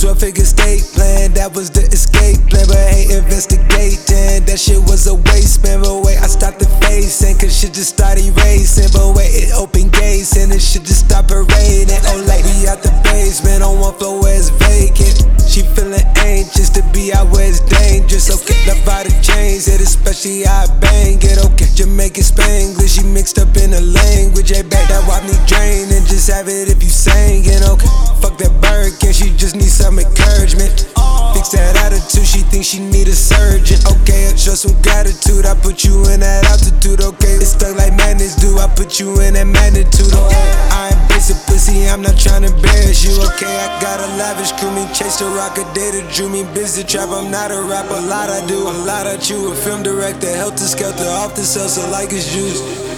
12-figure state plan, that was the escape plan. But hey, investigating, that shit was a waste, man. But wait, I stopped the facing, cause shit just started racing. But wait, it opened gates, and it shit just stopped parading. Oh, like we out the basement, on one floor where it's vacant. She feeling anxious to be out where it's dangerous. Okay, love out the chains, it especially how I bang it. Okay, Jamaican Spanglish, she mixed up in the language. Hey, back that wop need drain, and just have it if you singing. Okay, fuck that Birkin, she just needs some encouragement. Fix that attitude, she thinks she need a surgeon. Okay, I show some gratitude, I put you in that altitude. Okay, it's stuck like madness do, I put you in that magnitude. I embrace a pussy, I'm not trying to embarrass you. Okay, I got a lavish crew, me chase the rock, a day that drew me busy trap. I'm not a rapper, a lot I do, a lot I chew. A film director, helter skelter, off the cells, so like it's juice.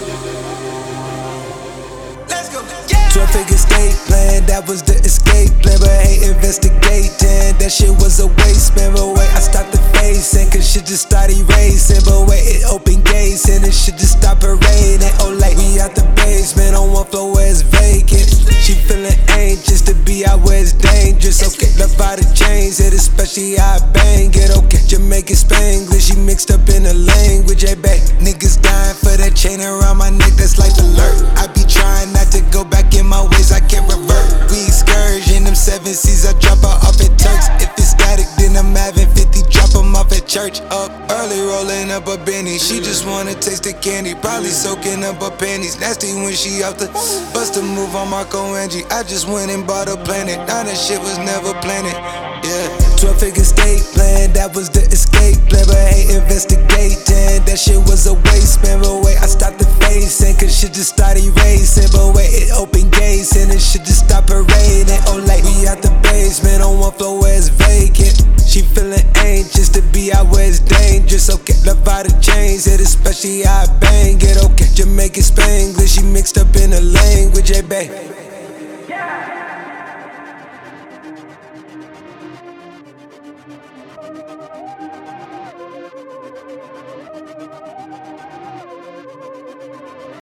12-figure state plan, that was the escape plan. But hey, investigating, that shit was a waste, man. But wait, I stopped the facing, cause shit just started racing. But wait, it opened gates, and it shit just stopped parading. Oh, like we out the basement, on one floor where it's vacant. She feeling anxious to be out where it's dangerous. Okay, love out the chains, it especially how I bang it. Okay, Jamaican Spanglish, she mixed up in the language. Hey, back, niggas dying for that chain around my neck, that's life alert. I be trying not to go back in my ways, I can't revert. We excursion, them 7 C's, I drop her off at Turks. If it's static, then I'm having 50, drop them off at church. Up early, rolling up a Benny. She just wanna taste the candy, probably soaking up her panties. Nasty when she off the bust a move on Marco Angie. I just went and bought a planet, now that shit was never planned. Yeah, 12-figure state plan, that was the escape plan. But hey, investigating, that shit was a waste, man. But wait, I stopped the facing, cause shit just started racing. But wait, it opened gates, and it shit just stopped parading. Oh, like we out the basement, on one floor where it's vacant. She feeling anxious to be out where it's dangerous. Okay, love out the chains, it especially how I bang it. Okay, Jamaican Spanglish, she mixed up in the language. Hey, babe.